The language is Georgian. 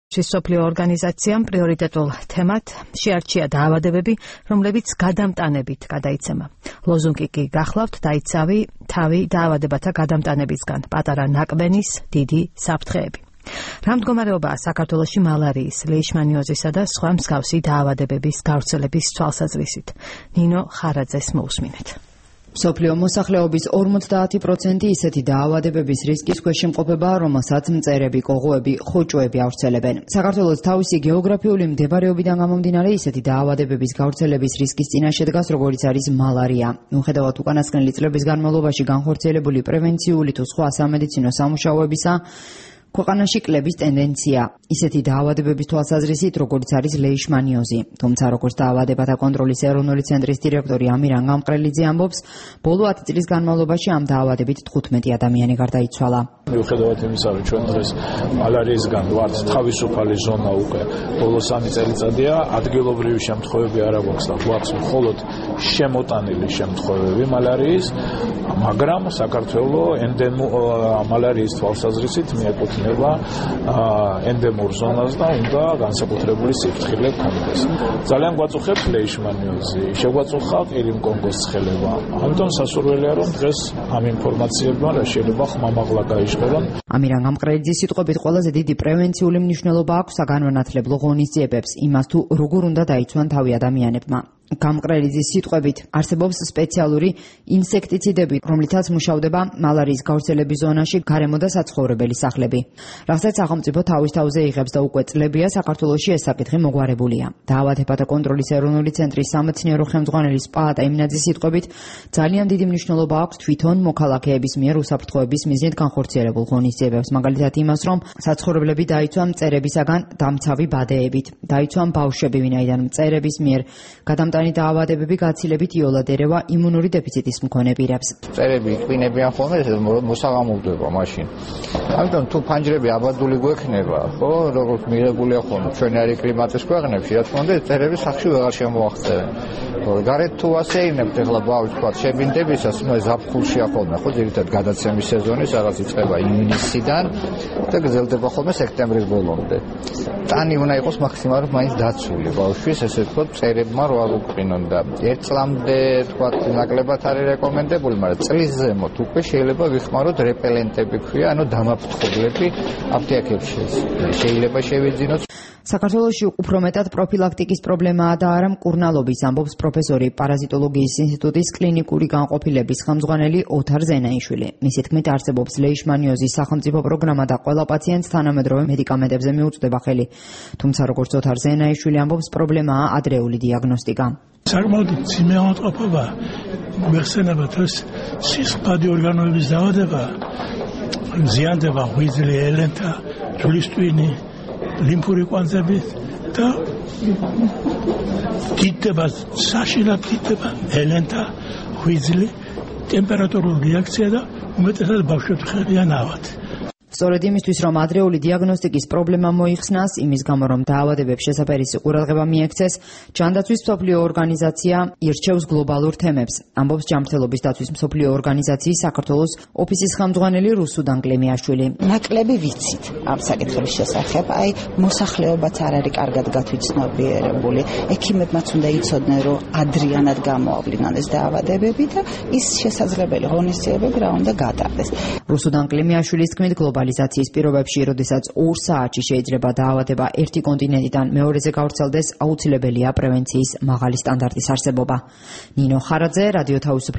მსოფლიო ორგანიზაციამ პრიორიტეტულ თემად შეარჩია დაავადებები, რომლებიც გადამტანებით გადაიცემა. ლოზუნგი კი გახლავთ დაიცავი თავი დაავადებათა გადამტანებისგან, პატარა ნაკბენის დიდი საფრთხეები. რა მდგომარეობაა საქართველოში მალარიის, ლეიშმანიოზისა და სხვა მსგავსი დაავადებების გავრცელების თვალსაზრისით? ნინო ხარაძეს მოусმინეთ. მსოფლიო მოსახლეობის 50% ისეთი დაავადებების რისკის ქვეშ იმყოფება, რომელსაც მწერები, კოღოები, ხოჭოები ავრცელებენ. საქართველოს თავისი გეოგრაფიული მდებარეობიდან გამომდინარე, ისეთი დაავადებების გავრცელების რისკის წინაშე დგას, როგორიც არის მალარია. მიუხედავად უკანასკნელი წლების განმავლობაში განხორციელებული პრევენციული თუ სხვა სამედიცინო სამუშაოებისა, ქვეყანაში კლების ტენდენცია ისეთი დაავადებების თვალსაზრისით, როგორც არის ლეიშმანიოზი. თუმცა, როგორც დაავადებათა კონტროლის ეროვნული ცენტრის დირექტორი ამირან გამყრელიძე ამბობს, ბოლო 10 წლის განმავლობაში ამ დაავადებით 15 ადამიანი გარდაიცვალა. მიუხედავად იმისა, რომ ჩვენ დღეს მალარიისგან ვართ თავისუფალი ზონა უკვე ბოლო 3 წელიწადია, ადგილობრივი შემთხვევები არ აქვს და გვაქვს მხოლოდ შემოტანილი შემთხვევები მალარიის, მაგრამ საქართველოს მალარიის თვალსაზრისით მიეკუთვნება ენდემურ ზონას და უნდა განსაკუთრებული სიფრთხილე გქონდეს. ძალიან გვაწუხებს ლეიშმანიოზი, შეგვაწუხა ყირიმკონგოს ცხელება. ამიტომ სასურველია, რომ დღეს ამ ინფორმაციებმა რა შეიძლება ხმამაღლა გაიჟღერონ. ამირან გამყრელიძის სიტყვებით ყველაზე დიდი პრევენციული მნიშვნელობა აქვს საგანმანათლებლო ღონისძიებებს, იმას თუ როგორ უნდა დაიცვან თავი ადამიანებმა. გამყრელიძის სიტყვებით არსებობს სპეციალური ინსექტიციდები, რომლითაც მუშავდება მალარიის გავრცელების ზონაში გარემო და საცხოვრებელი სახლები. რასაც სახელმწიფო თავის თავზე იღებს და უკვე წლებია საქართველოში ეს საკითხი მოგვარებულია. დაავადებათა კონტროლის ეროვნული ცენტრის სამეცნიერო ხელმძღვანელი პაატა იმნაძის სიტყვებით, ძალიან დიდი მნიშვნელობა აქვს თვითონ მოქალაქეების მიერ უსაფრთხოების მიზნით განხორციელებულ ღონისძიებებს, მაგალითად იმას, რომ საცხოვრებლები დაიცვან მწერებისაგან დამცავი ბადეებით, დაიცვან ბავშვები, ვინაიდან მწერების მიერ გადამტანი დაავადებები გაცილებით იოლად ერევა იმუნური დეფიციტის მქონე პირებს. მწერები იყინებიან ხოლმე მოსაღამოვდება მაშინ. ამიტომ თუ ფანჯრები აბადული გვექნება, ხო, როგორც მიღებულია ხოლმე ჩვენი კლიმატის ქვეყნებში, რა თქმა უნდა, მწერები სახში ვეღარ შემოაღწევენ. გარეთ თუ ასე ინებთ ახლა ბავშვს თქვა შებინდებისას, ზაფხულშია ხოლმე, ხო, ძირითადად გადაცემის სეზონი რაღაც იწყება ივნისიდან და გრძელდება ხოლმე სექტემბრის ბოლომდე. ტანი უნდა იყოს მაქსიმალურად მაინც დაცული ბავშვის, ესე ვთქვათ, მწერებმა რო არ უყრინონ და 1 წლამდე თქვა ნაკლებად არის რეკომენდებული, მაგრამ წლის ზემოთ უკვე შეიძლება ვიხმაროთ რეპელენტები ქვია, ანუ დამაფრთხობლები აფთიაქებში შეიძლება შევიძინოთ. საქართველოში უფრო მეტად პროფილაქტიკის პრობლემაა და არა მკურნალობის, ამბობს პროფესორი პარაზიტოლოგიის ინსტიტუტის კლინიკური განყოფილების ხელმძღვანელი ოთარ ზენაიშვილი. მისი თქმით, არსებობს ლეიშმანიოზის სახელმწიფო პროგრამა და ყველა პაციენტს თანამედროვე მედიკამენტებზე მიუწვდება ხელი. თუმცა, როგორც ოთარ ზენაიშვილი ამბობს, პრობლემაა ადრეული დიაგნოსტიკა. საკმაოდ მძიმე ავადმყოფობა გვეხსენებათ, ეს სისხლდადი ორგანოების დაავადება, მზიანდება ღვიძლი, ელენთა, ჯვრის ტვინი, ლიმფური კვანძები და დიდდება, საშინლად დიდდება ელენთა, ღვიძლი, ტემპერატურული რეაქცია და უმეტესად ბავშვებს ხერხიან ავად. სწორედ იმისთვის, რომ ადრეული დიაგნოსტიკის პრობლემა მოიხსნას, იმის გამო, რომ დაავადებების შესაფერისი ყურადღება მიექცეს, ჯანდაცვის მსოფლიო ორგანიზაცია ირჩევს გლობალურ თემებს. ამბობს ჯანმრთელობის დაცვის მსოფლიო ორგანიზაციის საქართველოს ოფისის ხელმძღვანელი რუსუდან კლიმიაშვილი. ნაკლები ვიცით ამ საკითხების შესახებ, მოსახლეობაც არ არის კარგად გათვითცნობიერებული. ექიმებმაც უნდა იცოდნენ, რომ ადრიანად გამოავლინონ ეს დაავადებები და ის შესაძლებელი ღონისძიებები რა უნდა გატარდეს. რუსუდან კლიმიაშვილის თქმით, გლობალიზაციის პირობებში, როდესაც 2 საათში შეიძლება დაავადება ერთი კონტინენტიდან მეორეზე გავრცელდეს, აუცილებელია პრევენციის მაღალი სტანდარტის არსებობა. ნინო ხარაძე, რადიო თავისუფლება.